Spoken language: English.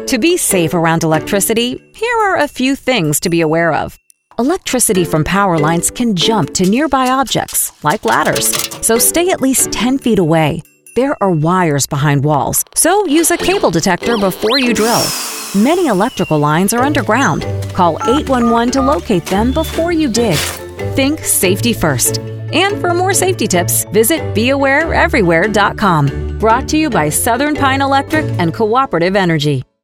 To be safe around electricity, here are a few things to be aware of. Electricity from power lines can jump to nearby objects, like ladders, so stay at least 10 feet away. There are wires behind walls, so use a cable detector before you drill. Many electrical lines are underground. Call 811 to locate them before you dig. Think safety first. And for more safety tips, visit BeAwareEverywhere.com. Brought to you by Southern Pine Electric and Cooperative Energy.